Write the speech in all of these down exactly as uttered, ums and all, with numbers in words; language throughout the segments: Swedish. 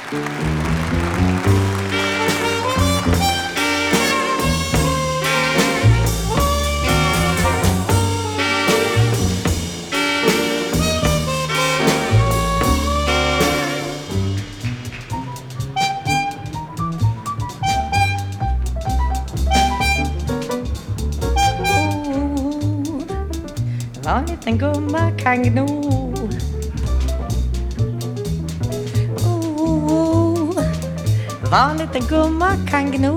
Var en liten gumma kan gno. Oh, var en liten gumma kan gno.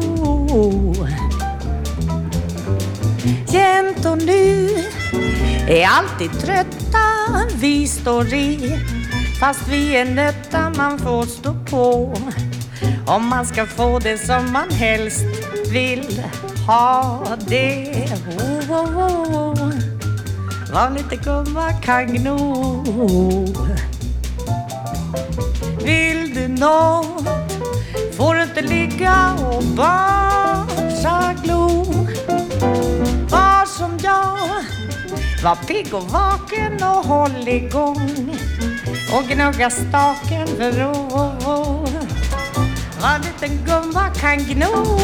Jämt och nu är alltid trötta. Vi står i, fast vi är nötta. Man får stå på om man ska få det som man helst vill ha det. Oh, oh, oh. Var lite gumma kan gno. Vill du nåt får du inte ligga och bara glo. Var som jag, var pigg och vaken och håll igång och gnugga staken för ro. Var liten gumma kan gno.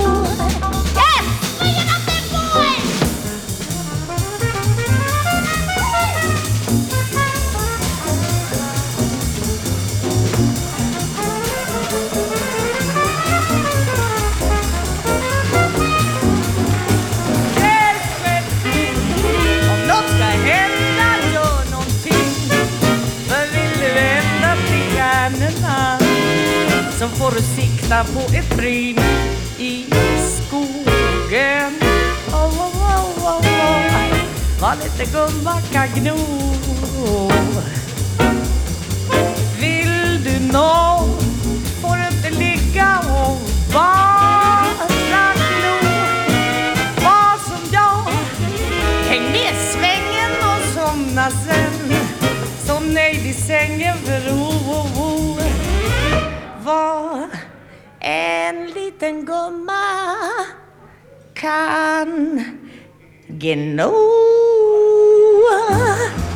Så får du sikta på ett bryn i skogen. Oh, oh, oh, oh, oh. Var lite gumma kan gno. Vill du nå får du inte ligga och bara glo. Var som jag, häng med svängen och somna sen. Som nöjd i sängen för oh, oh, oh. Var en liten gumma kan gno.